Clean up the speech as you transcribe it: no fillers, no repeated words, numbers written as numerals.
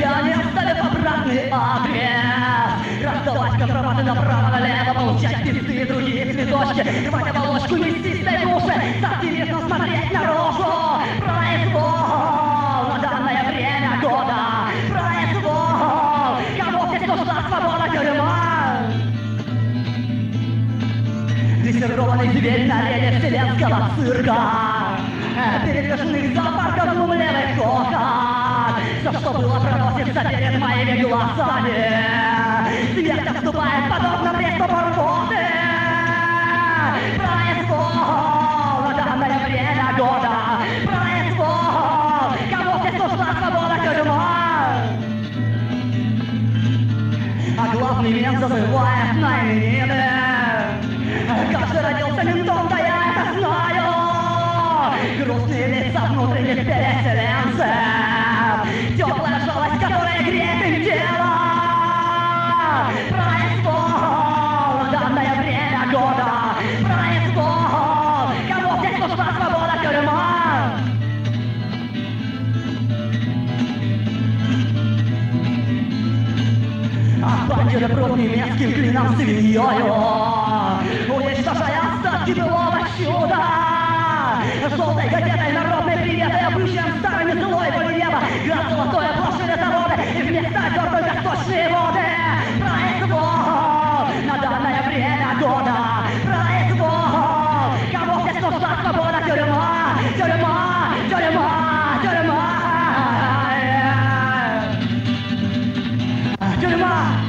не оставят обратный адрес. Раздавать компроматы направо-налево, получать пизды и другие цветочки, рвать оболочку мясистой души, с оптимизмом смотреть наружу. Произвол на данное время года. Произвол, кому здесь нужна свобода, тюрьма. Дрессированный зверь на арене вселенского цирка, передвижных зоопарков левый кокон. Все, что было, проносится перед моими глазами. Смерть отступает подобно приступу рвоты. Произвол на данное время года. Произвол, кому здесь нужна свобода, тюрьма. А главный мент зазывает на именины. Каждый родился ментом, да я это знаю. Грустные лица внутренних переселенцев, теплая жалость, которая греет им тело. Произвол на данное время года. Произвол, кому здесь нужна свобода, тюрьма. А бандеры прут немецким клином свиньёю, уничтожая остатки былого чуда. Желтой газетой народной приветы обычаем старыми злой воли неба. Град золотое плашили заводы и вместо озер только сточные воды. Произвол на данное время года. Произвол, кому здесь нужна свобода, тюрьма. Тюрьма, тюрьма, тюрьма. Тюрьма.